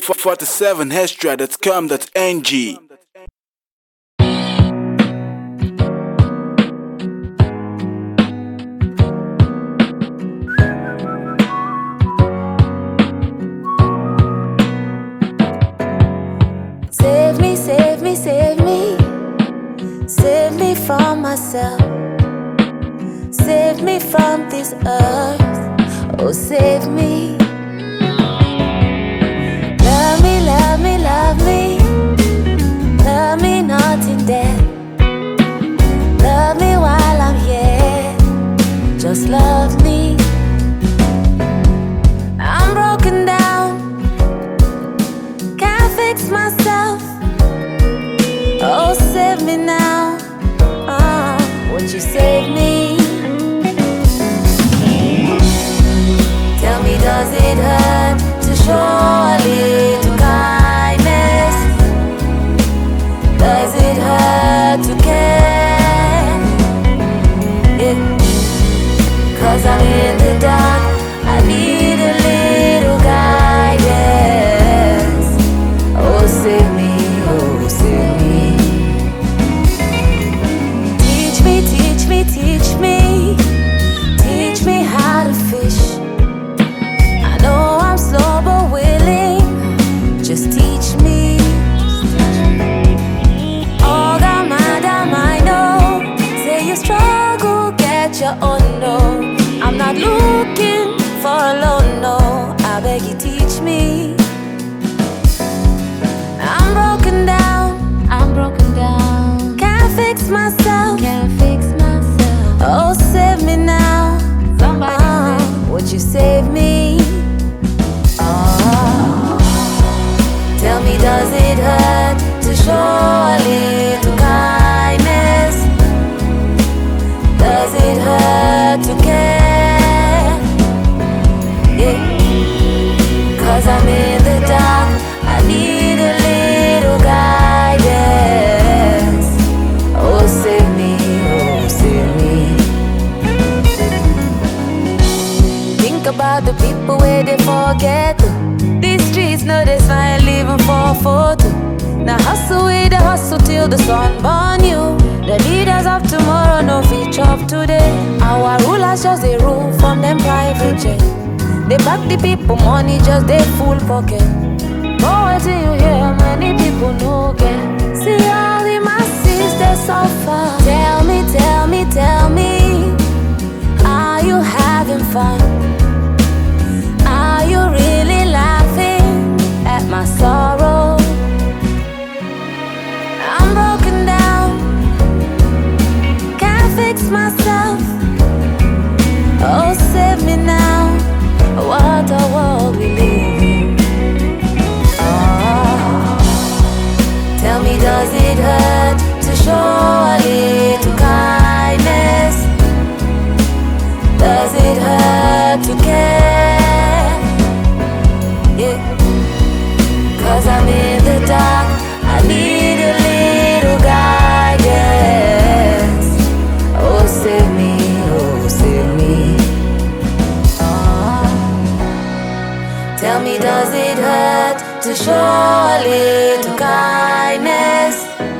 47hestra.com.ng. Save me, save me, save me. Save me from myself. Save me from this earth. Oh, save me. Love me, love me, love me. Love me not in death. Love me while I'm here. Just love me. I'm broken down. Can't fix myself. Oh, save me now. Won't you save me? Tell me, does it hurt to show a little kindness? Does it hurt to care? Yeah. 'Cause I'm in the dark, I need a little guidance. Oh, save me, oh, save me. Teach me, teach me, teach me. Teach me how to fish. I know I'm slow but willing. Just teach me. Oh, God, madam, I know. Say you struggle, get your own, no. I'm not looking for a loan, no. I beg you, teach me. I'm broken down. I'm broken down. Can't fix myself. Can't fix myself. Oh, save me now. Somebody would you save me? Oh. Tell me, does it hurt to show a little kindness? Does it hurt to care? Yeah. 'Cause I'm in the dark, I need a little guidance. Oh, save me, oh, save me. Think about the people where they forget. These streets know they smile even for a photo. Now hustle with the hustle till the sun burn you. The leaders of tomorrow no feature of today. Our rulers just they rule from them private jet. They back the people money just they full pocket. Go wait till you hear many people no get. See all the masses they suffer. Tell me, tell me, tell me, are you having fun? Are you really laughing at my sorrow? I'm broken down. Can't fix myself. Oh, save me now. What a world we live in. Oh. Tell me, does it hurt to show a little kindness? Does it hurt to care? Yeah. 'Cause I'm in the dark, I need a little guidance. Oh, save me, oh, save me. Oh. Tell me, does it hurt to show a little kindness?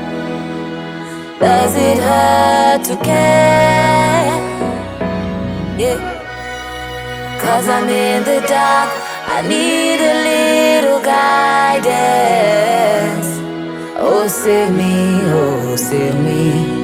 Does it hurt to care? Yeah. 'Cause I'm in the dark, I need a little guidance. Oh, save me, oh, save me.